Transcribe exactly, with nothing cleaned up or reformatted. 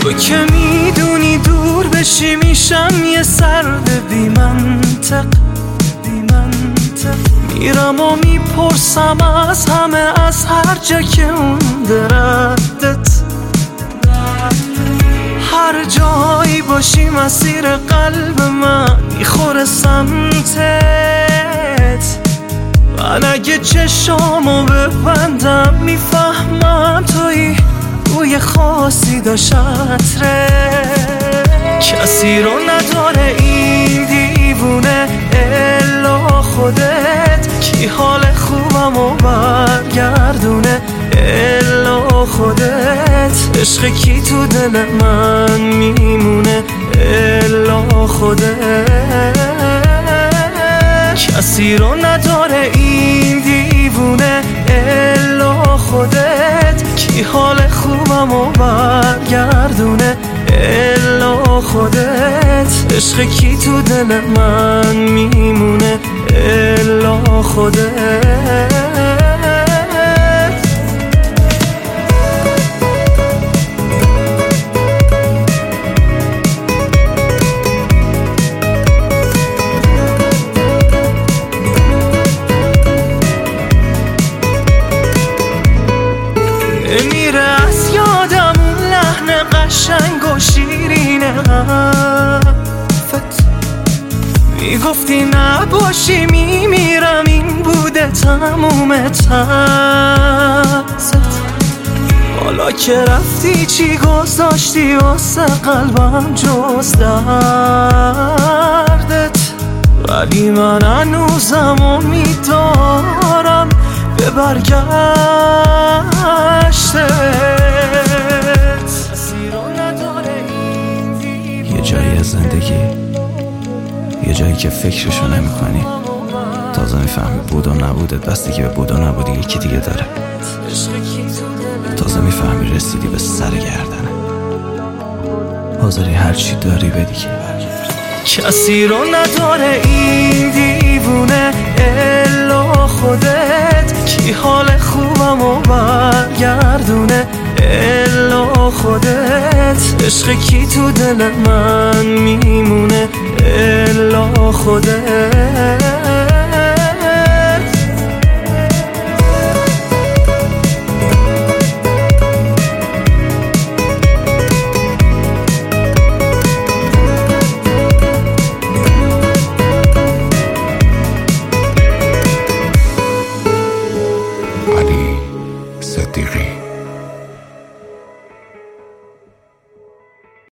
تو که میدونی دور بشی میشم یه سرد بی منطق بی منطق. میرم و میپرسم از همه، از هر جا که مونده ردت. هر جایی باشی مسیر قلب من میخوره سمتت. من اگه چشامو ببندم میفهمم توی بوی خاصی داشت عطره. کسی رو نداره این دیوونه الا خودت. کی حال خوبمو برگردونه الا خودت. عشق کی تو دل من میمونه الا خودت. کسی رو نداره این دیوونه الا خودت. کی حال خوبمو برگردونه الا خودت. عشق کی تو دل من میمونه الا خودت. میره از یادم اون لحن قشنگ و شیرین حرفت. میگفتی نباشی میمیرم، این بوده تموم ترست. حالا که رفتی چی گذاشتی واسه قلبم جز دردت؟ ولی من هنوزم امیدوارم به برگشتت. یه جایی از زندگی، یه جایی که فکرشو نمی کنی، تازه میفهمی بود و نبودت بستگی به بود و نبودی یکی دیگه داره. تازه میفهمی رسیدی به سر گردنه، حاضری هرچی داری بدی که کسی رو نداره این دیوونه الا خودت. کی حال خوبمو برگردونه الا خودت. عشق کی تو دل من میمونه الا خودت. علی صدیقی.